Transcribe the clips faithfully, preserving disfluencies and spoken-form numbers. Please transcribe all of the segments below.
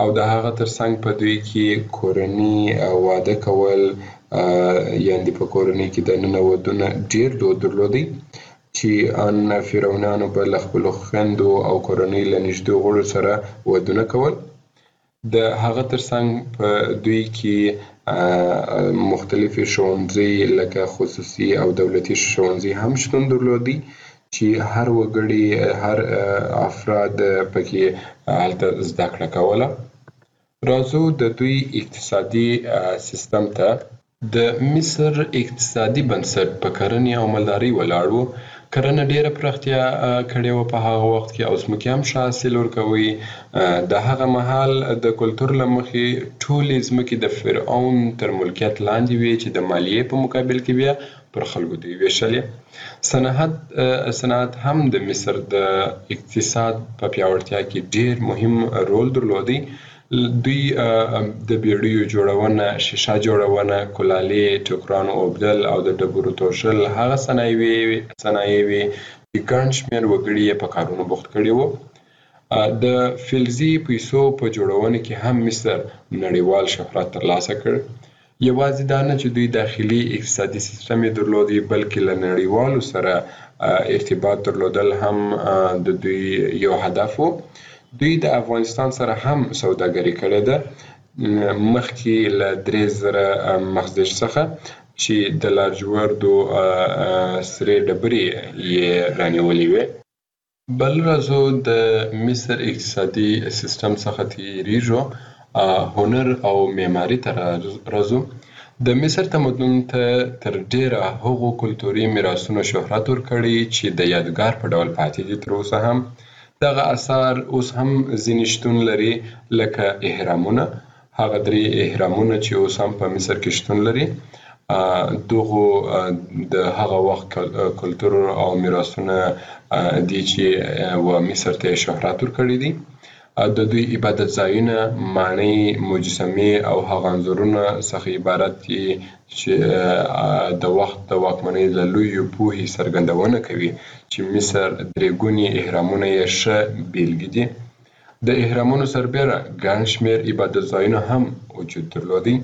او د هغه ترڅنګ په دوی کې کورني واده کول، یعنې په کورنۍ کې دننه ودونه ډېر دود درلودی چې ان فرعونانو به له خپلو خویندو او کورنۍ له نږدې غړو سره ودونه کول. د هغه ترڅنګ په دوی کې مختلفې ښوونځي لکه خصوصي او دولتي ښوونځي هم شتون درلودي چې هر وګړي هر افراد پکې هلته زده کړه کوله. راځو د دوی اقتصادي سیستم ته. د مصر اقتصادي بنسټ په کرنې او مالدارۍ ولاړ و. کرنه ډیره پراختیا کړې وه په هغه وخت کې او ځمکې هم ښه حاصل ورکوي. د هغه مهال د کلتور له مخې ټولې ځمکې د فرعون تر ملکیت لاندې وې چې د مالیې په مقابل کې بیا پر خلکو دوی ویشلې. صنعت صنعت هم د مصر د اقتصاد په پیاوړتیا کې ډیر مهم رول درلودی. دوی د بیړیو جوړونه، شیشه جوړونه، کلالې، ټوکرانو اوبدل او د ډبرو توشل هغه صنایع وې چې ګڼ شمېر وګړي یې په کارونو بوخت کړي وو. د فلزي پیسو په جوړونه کې هم مصر نړیوال شهرت ترلاسه کړ. یوازې دا نه چې دوی داخلي اقتصادي سیستم یې درلودی، بلکې له نړیوالو سره ارتباط درلودل هم د دوی یو هدف و. دوی د افغانستان سره هم سوداګري کړې ده، مخکې له درې زره مخزن څخه چې د لاجوردو سرې ډبرې یې رانیولې وې. بل راځو د مصر اقتصادي سیستم څخه تیریږو، هنر او معماري ته راځو. د مصر تمدن ته تر ډیره هغو کلتوري میراثونو شهرت ورکړی چې د یادګار په ډول پاتې دي تر اوسه هم. دغه آثار اوس هم ځینې شتون لري، لکه اهرامونه، هغه درې اهرامونه چې اوس هم په مصر کې شتون لري. دغو د هغه وخت کلتور او میراثونه دي چې و مصر ته شهرت ورکړی دي. د دوی عبادت ځایونه، ماڼۍ، مجسمې او هغه انځورونه څخه عبارت دي چې د وخت د واکمنۍ له لویو پوهې څرګندونه کوي چې مصر درې ګوني اهرامونه یې ښه بیلګې دي. د اهرامونو سربیره ګڼ شمېر عبادت ځایونه هم وجود درلودی.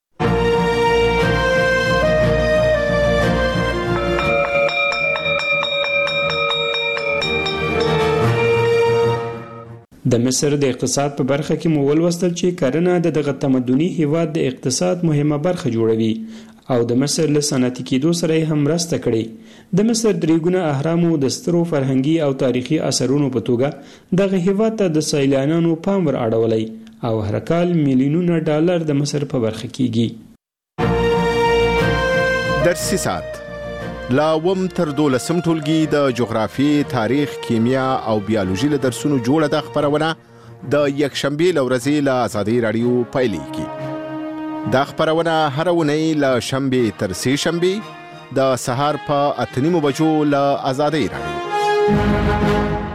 د مصر د اقتصاد په برخه کې مو ولوستل چې کرنه د دغه تمدني هیواد د اقتصاد مهمه برخه جوړوي او د مصر له صنعتي کېدو سره یې هم مرسته کړې. د مصر درې ګونه اهرامو د سترو فرهنګي او تاریخي اثرونو په توګه دغه هیواد ته د سیلانیانو پام ور اړولی او هر کال میلیونونه ډالر د مصر په برخه کېږي. درسي ساعت لا وم تر دولسم ټولګي د جغرافي، تاریخ، کیمیا او بیولوژي له درسونو جوړه د خبرونه د یکشنبې له ورځې له ازادۍ راډیو پیلېږي. دا خبرونه هره اونۍ له شنبې تر سې شنبې د سهار په اته نیمو بجو له ازادۍ راډیو.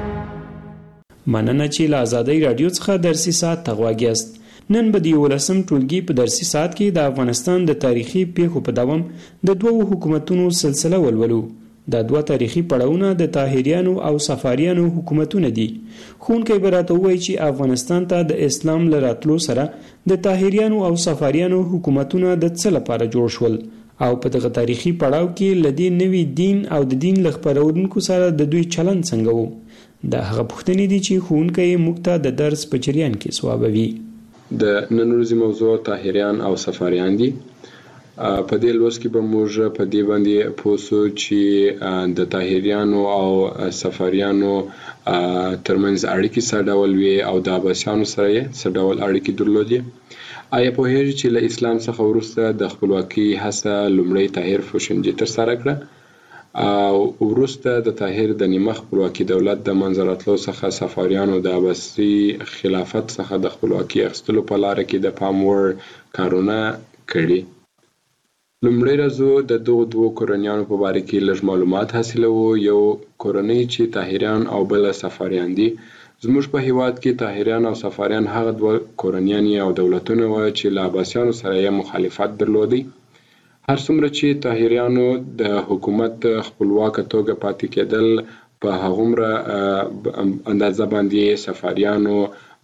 مننه چې له ازادۍ راډیو څخه درسي ساعت ته غوږ یاست. نن به د یولسم ټولګي په درسي ساعت کې د افغانستان د تاریخي پیښو په دوام د دوو حکومتونو سلسله ولولو. دا دوه تاریخي پړاوونه د طاهریانو او صفاریانو حکومتونه دي. ښوونکی به راته ووایي چې افغانستان ته د اسلام له راتلو سره د طاهریانو او صفاریانو حکومتونه د څه لپاره جوړ شول او په دغه تاریخي پړاو کې له دې نوي دین او د دین له خپرونکو سره د دوی چلند څنګه و. دا هغه پوښتنې دي چې ښوونکی موږ ته د درس په جریان کې ځوابوي. د نن ورځې موضوع طاهریان او صفاریان دي. په دې لوست کې به موږ په دې باندې پوه شو چې د طاهریانو او صفاریانو ترمنځ اړیکې څه ډول وې او د عباسیانو سره یې څه ډول اړیکې درلودې. آیا پوهېږئ چې له اسلام څخه وروسته د خپلواکۍ هڅه لومړی طاهر فوشنجي ترسره کړه او وروسته د طاهر د نیمه خپلواکي دولت د منځه راتلو څخه صفاریانو د عباسي خلافت څخه د خپلواکي اخیستلو په لاره کې د پام وړ کارونه کړي. لومړی راځو د دغو دوو کورنیانو په باره کې لږ معلومات حاصلوو. یو کورنۍ چې طاهریان او بله صفاریان دي. زموږ په هیواد کې طاهریان او صفاریان هغه دوه کورنیان او دولتونه وو چې له عباسیانو سره یې مخالفت درلودی. هر څومره چې طاهریانو د حکومت خپلواکه توګه پاتې کېدل، په هغومره اندازه باندې صفاریانو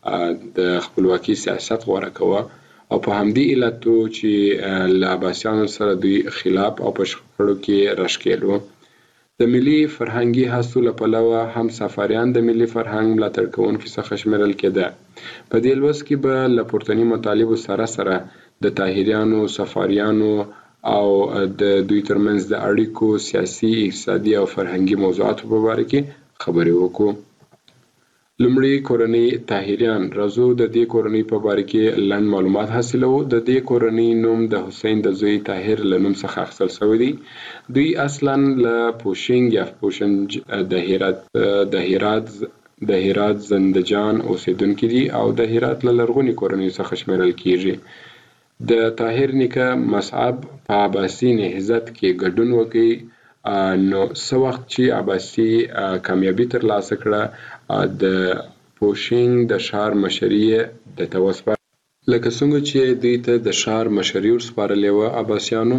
د خپلواکي سیاست غوره کوه او په همدې علتو چې له عباسیانو سره دوی خلاف او په شخړو کې راښکېل و. د ملي فرهنګي هڅو له پلوه هم صفاریان د ملي فرهنګ ملاتړ کوونکو څخه شمیرل کېده. په دې لوست کې به له پورتني مطالبو سره سره د طاهریانو، صفاریانو او د دوی ترمنځ د اړیکو سیاسي، اقتصادي او فرهنګي موضوعاتو په باره کې خبرې وکړو. لومړی کورنۍ طاهریان. راځو د دې کورنۍ په باره کې لنډ معلومات حاصلو. د دې کورنۍ نوم د حسین د زوی طاهر له نوم څخه اخیستل شوی دی. دوی اصلا له پوشنګ یا پوشنج د هرات د هرات د هرات زندجان اوسیدونکي دي او د هرات له لرغوني کورنۍ څخه شمیرل کیږي. د طاهر نیکه مصعب په عباسي نهضت کې ګډون وکړي. نو څه وخت چې عباسي کامیابي ترلاسه کړه د پوشنګ د ښار مشري د ته وسپارله. لکه څنګه چې دوی ته د ښار مشري ورسپارلې وه عباسیانو،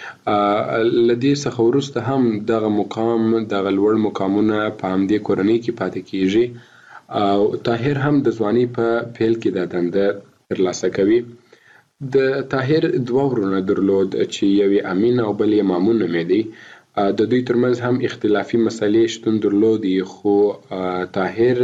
له دې څخه وروسته هم دغه مقام دغه لوړ مقامونه په همدې کورنۍ کې پاتې کیږي او طاهر هم د ځوانۍ په پیل کې دا دنده ترلاسه کوي. د طاهر دوه ورونه درلود چې یو یې امین او بل یې مامون نومېدی. د دوی ترمنځ هم اختلافي مسلې شتون درلودي، خو طاهر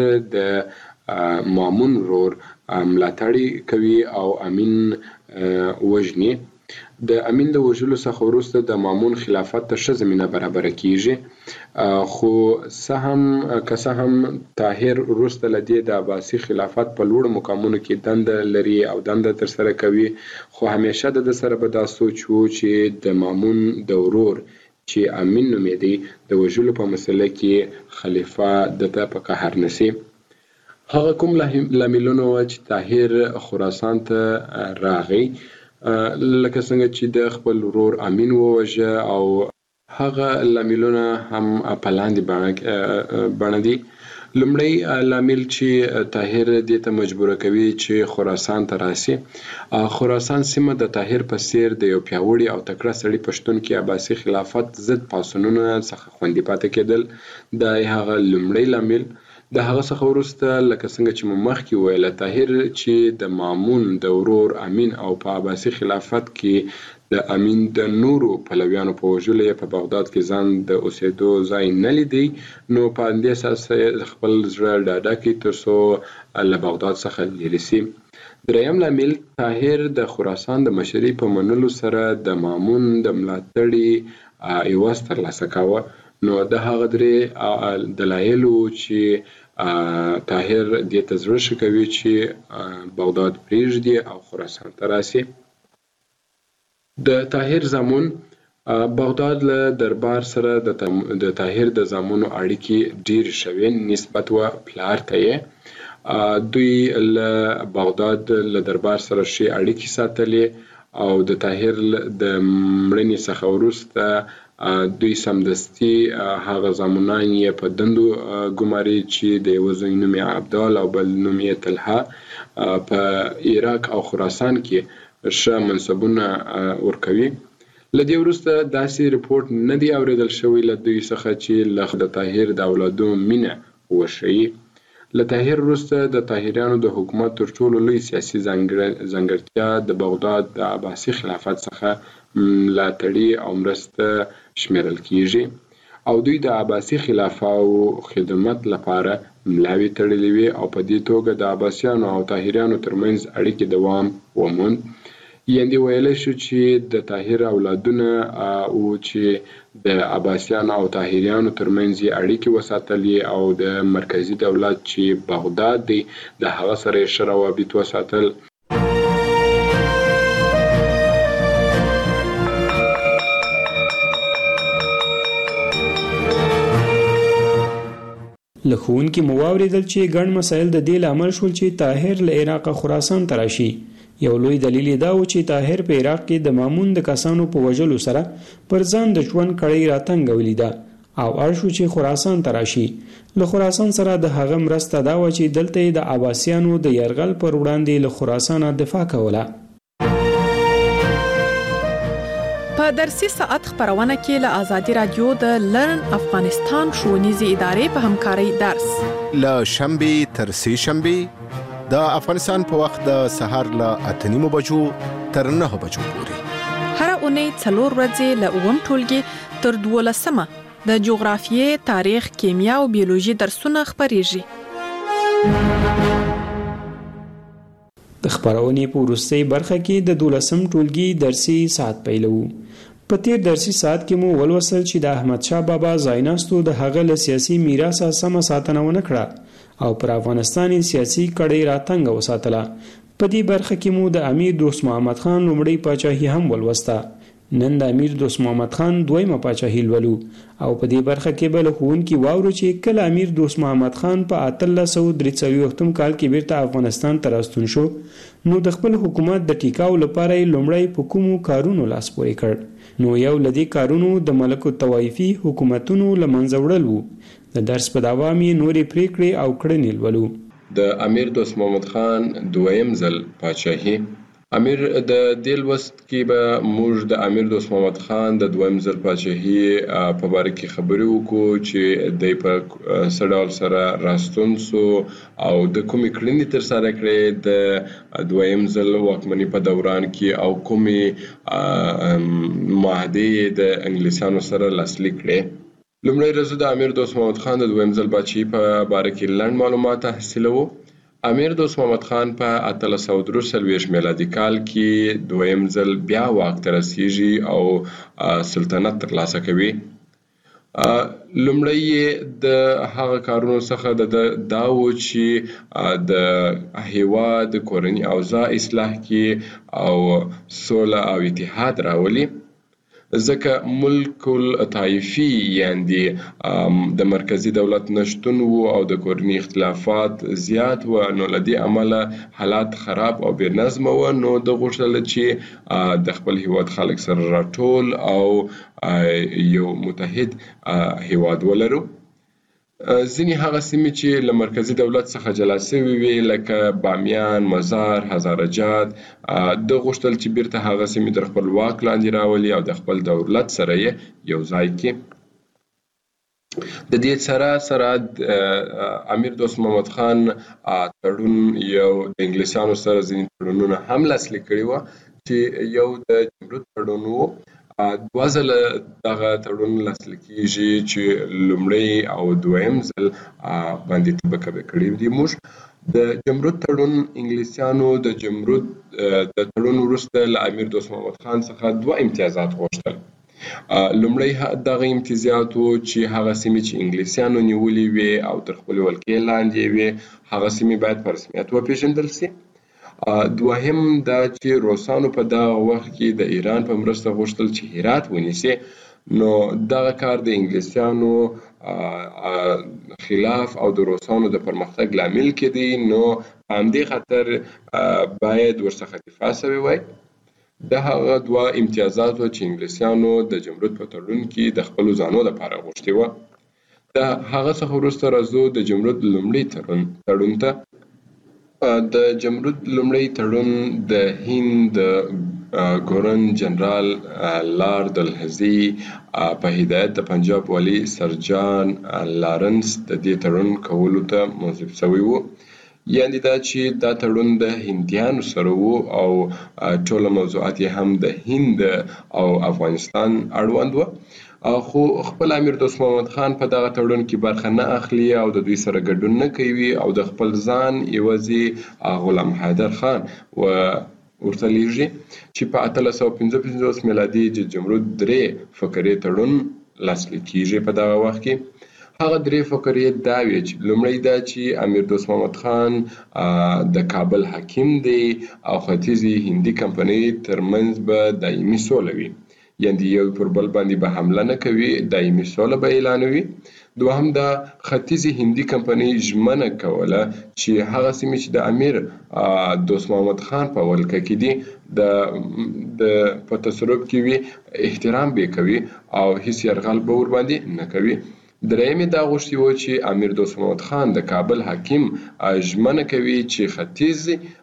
د مامون ورور ملاتړ کوي او امین وژني. د امین د وژلو څخه وروسته د مامون خلافت ته ښه زمینه برابره کیږي، خو څه هم که څه هم طاهر وروسته له دې د عباسي خلافت په لوړو مقامونو کې دنده لري او دنده ترسره کوي، خو همیشه د ده سره به دا سوچ و چې د مامون د ورور چې امین نومېدی د وژلو په مسله کې خلیفه دته په قهر نسی. هغه کوم لاملونه وه چې طاهر خراسان ته راغی، لکه څنګه چې د خپل ورور امین ووژه او هغه لاملونه هم په لاندې بڼه دي. لومړی لامل چې طاهر دې ته مجبوره کوي چې خراسان ته راسي. خراسان سیمه د طاهر په څیر د یو پیاوړي او تکړه سړي په شتون کې عباسي خلافت ضد پاڅونونو څخه خوندي پاتې کېدل. دا هغه لومړی لامل. د هغه څخه وروسته لکه څنګه چې مو مخکې ویله، طاهر چې د مامون د ورور امین او په عباسي خلافت کې د امین د نورو پلویانو په وژلو یې په بغداد کې ځان د اوسېدو ځای نه لیدی، نو په همدې اساس یې خپل زړه ډاډه کړي تر څو له بغداد څخه لرې سي. دریم لامل، طاهر د خراسان د مشرۍ په منلو سره د مامون د ملاتړي عوض ترلاسه کاوه. نو د هغه درې دلایل وو چې طاهر دې ته زړه ښه کوي چې بغداد پرېږدي او خراسان ته راسي. د طاهر زامن. بغداد له دربار سره د طاهر د زامنو اړیکې ډېرې شوې نسبت و پلار ته یې. دوی له بغداد له دربار سره ښې اړیکې ساتلې او د طاهر د مړینې څخه وروسته دوی سمدستي هغه زامنان یې په دندو ګماري چې د یوه زوی نوم یې عبدال او بل نوم یې طلحه په عراق او خراسان کې ښه منصبونه ورکوي. له دې وروسته داسې رپورټ نه دی اورېدل شوی له دوی څخه چې له د طاهر د اولادو مینه وښیي. له طاهر وروسته د طاهریانو د حکومت تر ټولو لوی سیاسي ځانګړتیا د بغداد د عباسي خلافت څخه ملاتړي او مرسته شمیرل کیږي او دوی د عباسي خلافه او خدمت لپاره ملاوې تړلې وې او په دې توګه د عباسیانو او طاهریانو ترمنځ اړیکې دوام وموند. یعنې ویلی شو چې د طاهر اولادونه او چې د عباسیانو او طاهریانو ترمنځ یې اړیکې وساتلې او د مرکزي دولت چې بغداد دی د هغه سره یې ښه روابط وساتل. له ښوونکي مو واورېدل چې ګڼ مسایل د دې لامل شول چې طاهر له عراقه خراسان ته راشي. یو لوی دلیل دا و چې طاهر په عراق کې د مامون د کسانو په وژلو سره پر ځان د ژوند کړۍ راتنګولې ده او اړ شو چې خراسان ته راشي. له خراسان سره د هغه مرسته دا و چې دلته د عباسیانو د یرغل پر وړاندې له خراسانه دفاع کوله. په درسي ساعت خبرونه کې له آزادي رادیو د لرن افغانستان ښوونیزې ادارې په همکارۍ درس له شنبې تر سې شنبې د افغانستان په وخت د سهار له اته نیمو بجو تر نهه بجو پورې. هر اونۍ څلور ورځې له اووم ټولګي تر دولسمه د جغرافیې، تاریخ، کیمیا او بیولوژي درسونه خپریږي. د خبرونې په وروستۍ برخه کې د دولسم ټولګي درسي ساعت پیلو. په تیر درسي ساعت کې مو ولوسل چې د احمد شاه بابا ځایناستو د هغه له سیاسي میراثه سمه ساتنه ونه کړه او پر افغانستان سیاسي کړۍ راتنګه وساتله. په دې برخه کې مو د امیر دوست محمد خان لومړی پاچاهي هم ولوسته. نن د امیر دوست محمد خان دویمه پاچاهي لولو او په دې برخه کې به له ښوونکي واورو چې کله امیر دوست محمد خان په اتلس سوه درې څلوېښتم کال کې بیرته افغانستان ته راستون شو نو د خپل حکومت د ټیکاو لپاره یې لومړی په کومو کارونو لاس پورې کړ. نو یو له دې کارونو د ملک الطوایفي حکومتونو له منځه وړل وو. د درس په دوام یې نورې پریکړې او کړنې لولو. د امیر دوست محمد خان دویم ځل پاچاهي. امیر د دې لوست کې به موږ د امیر دوست محمد خان د دویم ځل پاچاهي په باره کې خبرې وکړو چې دی په څه ډول سره راستون سو او د کومې کړنې ترسره کړې د دویم ځل واکمنۍ په دوران کې او کومې معاهدې د انګلیسانو سره لاسلیک کړې. لومړی ورځ د امیر دوست محمد خان د دویم ځل پاچاهي په باره کې لنډ معلومات حاصلوو. امیر دوست محمد خان په اتلس سوه درې څلوېښت میلادي کال کې دویم ځل بیا واک ته رسیږي او سلطنت ترلاسه کوي. لومړی د هغه کارونو څخه د دا و چې د هیواد کورني اوضاع اصلاح کړي او سوله او اتحاد راولي، ځکه ملک الطایفي یعنې د مرکزي دولت نشتون و او د کورني اختلافات زیات و، نو له دې امله حالات خراب او بې نظمه و. نو د غوښتل چې د خپل هیواد خلک سره راټول او یو متحد هیواد ولرو. ځینې هغه سیمې چې له مرکزي دولت څخه جلا شوې وې لکه بامیان، مزار، هزارجات، د غوښتل چې بیرته هغه سیمې تر خپل واک لاندې راولي او د خپل دولت سره یې یو ځای کړي. د دې سره سره امیر دوست محمد خان تړون یو د انګلیسانو سره ځینې تړونونه هم لاسلیک کړي وو چې یو د جمرود تړون و. دوه ځله دغه تړون لاسلیک کېږي چې لومړی او دویم ځل باندې طبقه کړي دي. موږ د جمرود تړون انګلیسیانو د جمرود د تړون وروسته له امیر دوست محمد خان څخه دوه امتیازات غوښتل. لومړی دغه امتیازات و چې هغه سیمې چې انګلیسیانو نیولې وې او تر خپلې ولکې لاندې وې هغه سیمې باید په رسمیت وپېژندل سي. دوهم دا چې روسانو په دغه وخت کې د ایران په مرسته غوښتل چې هرات ونیسي، نو دغه کار د انګلیسیانو خلاف او د روسانو د پرمختګ لامل کېدی، نو په همدې خاطر باید ورڅخه دفاع شوې وای. د هغه دوه امتیازات و چې انګلیسیانو د جمرود په تړون کې د خپلو ځانو لپاره غوښتي وه. د هغه څخه وروسته راځو د جمرود لومړي تړون ته. د جمرود لومړی تړون د هند د ګورن جنرال لارد الهزي په هدایت د پنجاب والي سر جان لارنس د دې تړون کولو ته منصوب شوی و. یعنې دا چې دا تړون د هندیانو سره و او ټوله موضوعات یې هم د هند او افغانستان اړوند و. خو خپل امیر دوست محمد خان په دغه تړون کې برخه نه اخلي او د دوی سره ګډون نه کوي او د خپل ځان یوازې غلام حیدر خان و ورته لیږي چې په اتلس سوه پنځه پنځوس میلادي د جمرود درې فقرې تړون لاسلیک کېږي. په دغه وخت کې هغه درې فقرې دا وې چې لومړی دا چې امیر دوست محمد خان د کابل حاکم دی او ختیځي هندي کمپنۍ ترمنځ به دایمي سوله وي، یعنې یو پر بل باندې به حمله نه کوي، دایمي سوله به اعلانوي. دوهم دا ختیځي هندي کمپنۍ ژمنه کوله چې هغه سیمې چې د امیر دوست محمد خان په ولکه کې دي د په تصرف کې وي احترام به کوي او هیڅ یرغل به ورباندې نه کوي. درېیم دا غوښتي و چې امیر دوست محمد خان د کابل حاکم ژمنه کوي چې ختیځ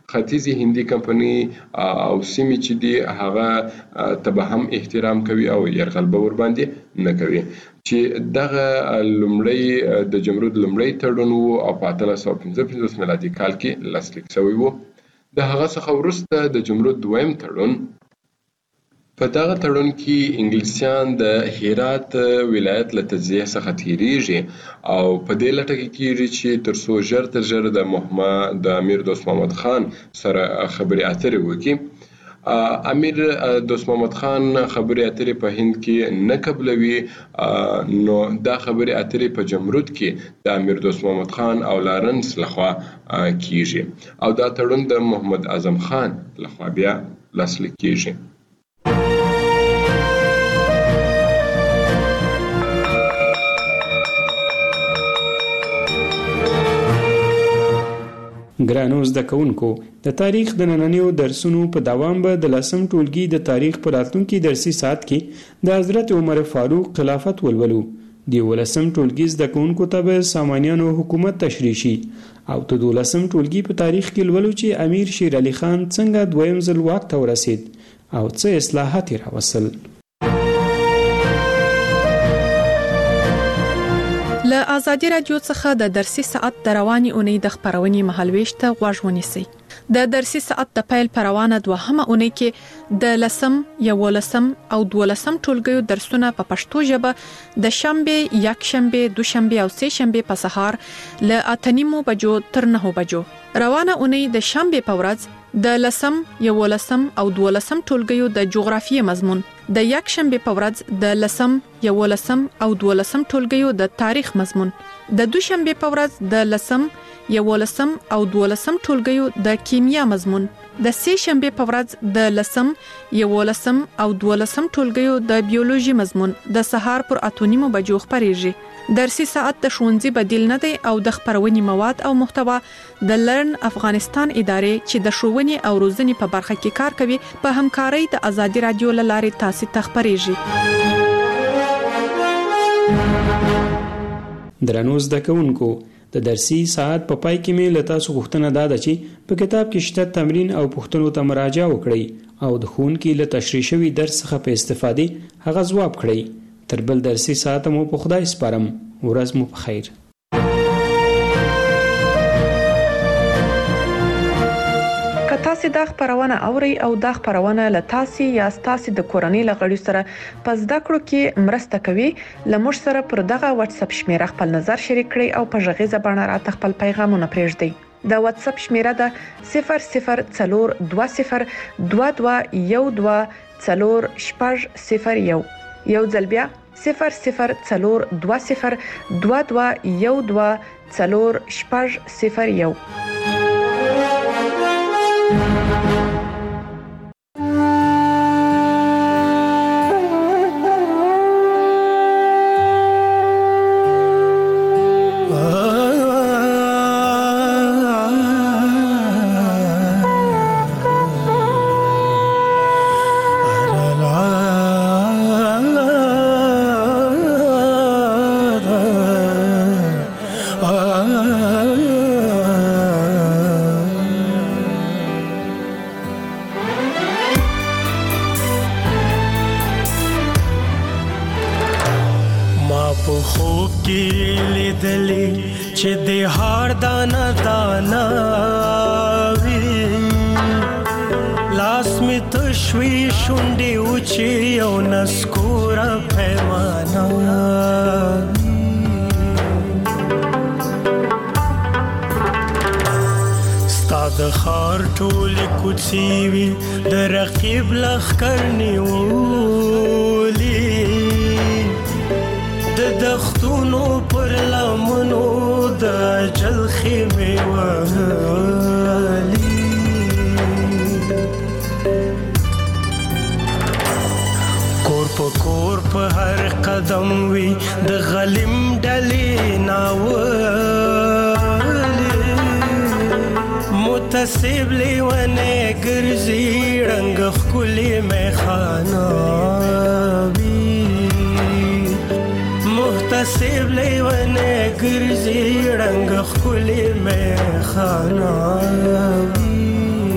ختیځي هندي کمپنۍ او سیمې چې دي هغه ته هم احترام کوي او يرغل به ور باندې نه کوي چې دغه لومړی د جمرود لومړی تړون وو او په اتلس سوه پنځه پنځوس میلادي کال کې لاسلیک شوی وو. د هغه څخه وروسته د جمرود دویم تړون په دغه تړون کې انګلیسیان د هرات ولایت له تجزیه څخه تیریږي او په دې لټه کې کېږي چې تر څو ژر تر ژره د محمد د امیر دوست محمد خان سره خبرې اترې وکړي. امیر دوست محمد خان خبرې اترې په هند کې نه قبلوي، نو دا خبرې اترې په جمرود کې د امیر دوست محمد خان او لارنس لخوا کېږي او دا تړون د محمد اعظم خان لخوا بیا لاسلیک کېږي. ګرانو زده کوونکو، د تاریخ د نننیو درسونو په دوام به د لسم ټولګي د تاریخ په راتلونکي درسي ساعت کې د حضرت عمر فاروق خلافت ولولو. د یولسم ټولګي زده کوونکو ته به سامانیانو حکومت تشریح شي او د دولسم ټولګي په تاریخ کې لولو چې امیر شیر علي خان څنګه دویم ځل واک ته ورسید او څه اصلاحات یې راوستل. له آزادي رادیو څخه د درسي ساعت د رواني اونۍ د خبرونې مهالويش ته غوږ ونیسئ. د درسي ساعت د پیل پروانه دوهمه اونۍ کې د لسم، یولسم او دولسم ټولګیو درسونه په پښتو ژبه د شنبه، یکشنبه، دوشنبه او سه شنبه په سهار له اتنیمو بجو تر نهو بجو. روانه اونۍ د شنبه په ورځ د لسم، یولسم او دولسم ټولګیو د جغرافیې مضمون، د یکشنبه په ورځ د لسم، یولسم او دولسم ټولګیو د تاریخ مضمون، د دوشنبه په ورځ د لسم، یولسم او دولسم ټولګیو د کیمیا مضمون، د سه شنبه په ورځ د لسم، یولسم او دولسم ټولګیو د بیولوژي مضمون د سهار پر اتونیمو بجو خبريږي. درسي ساعت د ښوونځي بدیل نه دی او د خبرونې مواد او محتوا د لرن افغانستان ادارې چې د ښوونې او روزنې په برخه کې کار کوي په همکارۍ د آزادي رادیو له لارې تاسو ته خبريږي. درنو زده کوونکو، د درسي ساعت په پای کې مې له تاسو غوښتنه ده چې په کتاب کې شته تمرین او پوښتنو ته مراجعه وکړئ او د ښوونکي له تشریح شوي درس څخه په استفادې هغه ځواب کړئ. تر بل درسي ساعت مو په خدای سپارم. ورځ مو په خیر. که تاسو دا خبرونه اورئ او دا خبرونه له تاسو یا تاسو د کورنۍ لغړي سره په زده کړو کې مرسته کوي، لمر سره پر دغه واتس اپ شمیره خپل نظر شریک کړئ او په ژغې زبانه راته خپل پیغامونه پرېږدئ. د واتس اپ شمیره ده صفر صفر څلور دوه صفر دوه دوه یو دوه څلور شپږ صفر یو. یو ځل بیا صفر صفر څلور دوه صفر دوه دوه یو دوه څلور شپږ صفر یو. ګرځي رنگ خولي مې خانه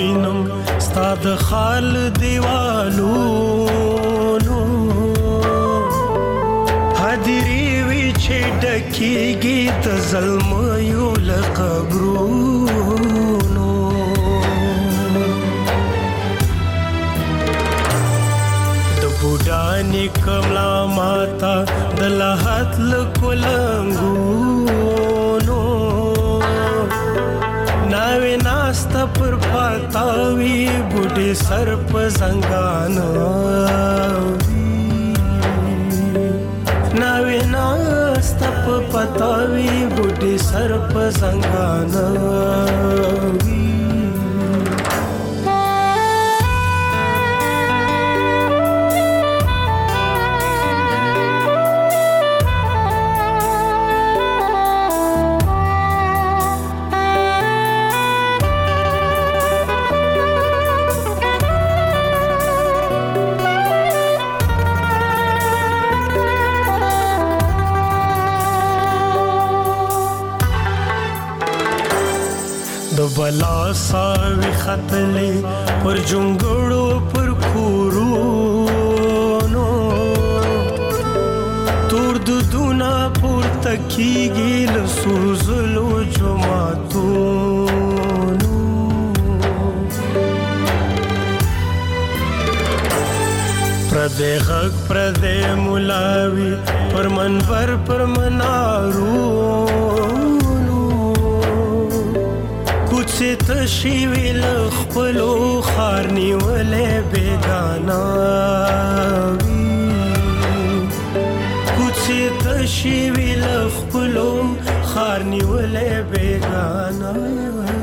وینم ستاد خال دیوالونو حاضری وی چې ډکیږي د ظلميو له قبرونو د بوډانې کملا ماتا د لحد له کولنګونو ناوې ناسته پر پاتاوي بوډې سر په زنګانو ناوې ناسته په پاتاوي بوډې سر په زنګانو بلا ساوی خطلې پر جونګړو پر کورونو تور دودونه پورته کیږي له سوزلو جوماتونو پردې غږ پردې ملاوي پر منبر پر منارو کوڅه تشي ویل خپلو خار نیولې بیگانا کوڅه تشي ویل خپلو خار نیولې بیگانا